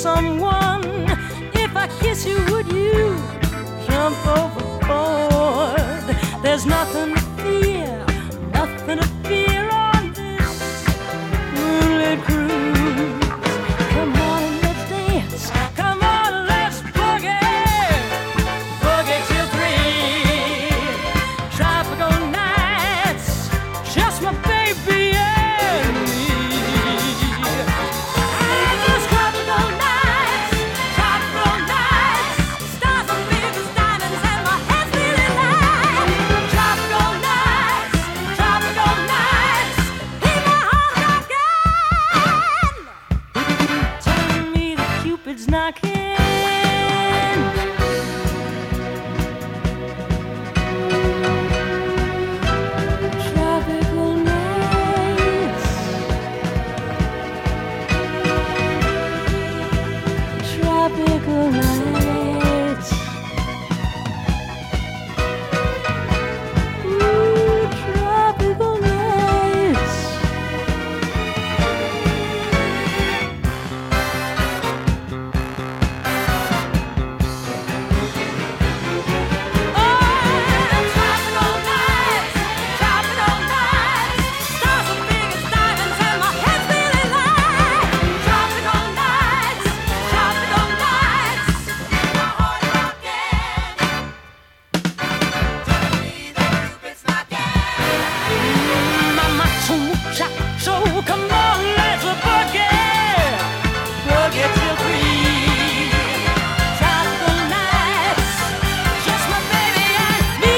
someone. If I kiss you, would you jump overboard? There's nothing to fear, nothing to fear on this moonlit cruise. Come on, let's dance. Come on, let's boogie. Boogie till 3. Tropical nights, just my baby and me. And those tropical nights, stars and figures, diamonds, and my head's feeling light. Tropical nights, keep my heart rocking. Telling me that Cupid's knocking. Tropical nights, tropical nights. Ooh, tropical nights. Oh, tropical nights, stars and figures, diamonds, and my head's feeling light. Tropical nights, keep my heart rocking. Telling me that Cupid's knocking. Mama, so come on, let's boogie, boogie till 3. Tropical nights, just my baby and me.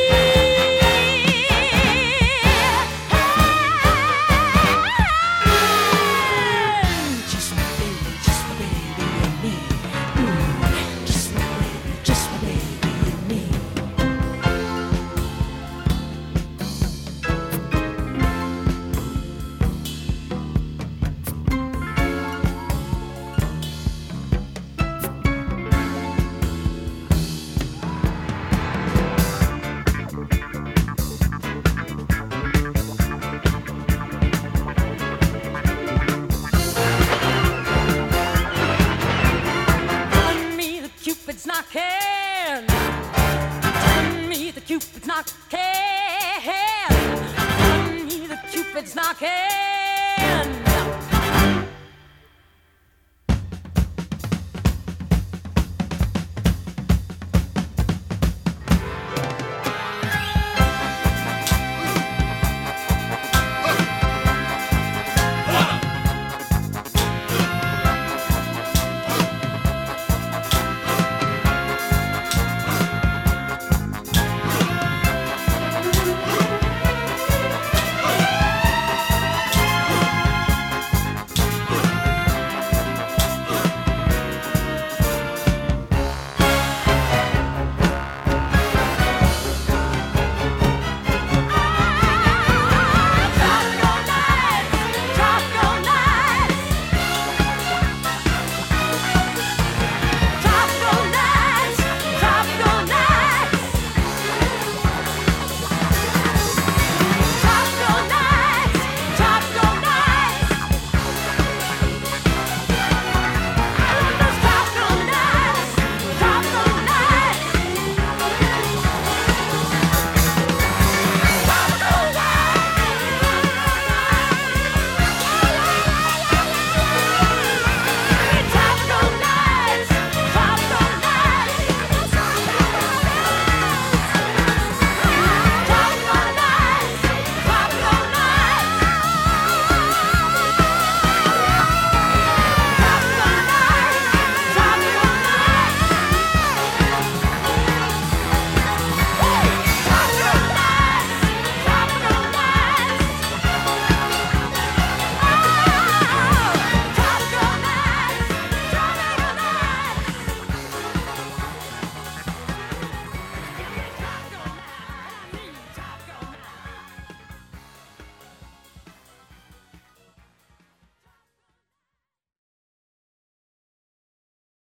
Just my baby and me. Ooh, just my baby and me. Telling me the Cupid's knocking. Telling me the Cupid's knocking. Telling me the Cupid's knocking.